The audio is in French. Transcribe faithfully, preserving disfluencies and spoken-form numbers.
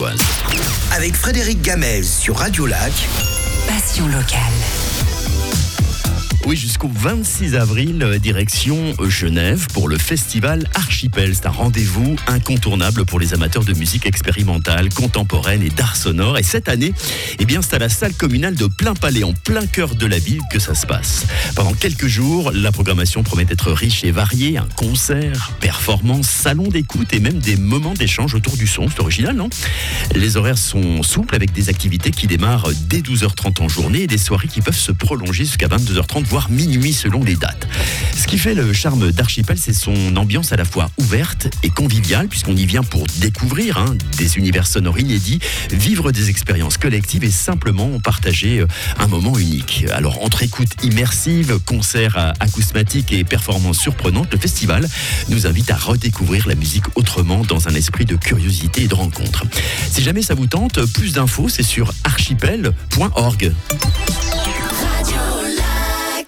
Avec Frédéric Gamez sur Radio Lac. Passion locale. Oui, jusqu'au vingt-six avril, direction Genève pour le festival Archipel. C'est un rendez-vous incontournable pour les amateurs de musique expérimentale, contemporaine et d'art sonore. Et cette année, eh bien, c'est à la salle communale de Plainpalais, en plein cœur de la ville, que ça se passe. Pendant quelques jours, la programmation promet d'être riche et variée. Un concert, performance, salon d'écoute et même des moments d'échange autour du son. C'est original, non ? Les horaires sont souples avec des activités qui démarrent dès douze heures trente en journée et des soirées qui peuvent se prolonger jusqu'à vingt-deux heures trente, voire minuit selon les dates. Ce qui fait le charme d'Archipel, c'est son ambiance à la fois ouverte et conviviale, puisqu'on y vient pour découvrir hein, des univers sonores inédits, vivre des expériences collectives et simplement partager un moment unique. Alors, entre écoute immersive, concerts acousmatiques et performances surprenantes, le festival nous invite à redécouvrir la musique autrement dans un esprit de curiosité et de rencontre. Si jamais ça vous tente, plus d'infos, c'est sur archipel point org.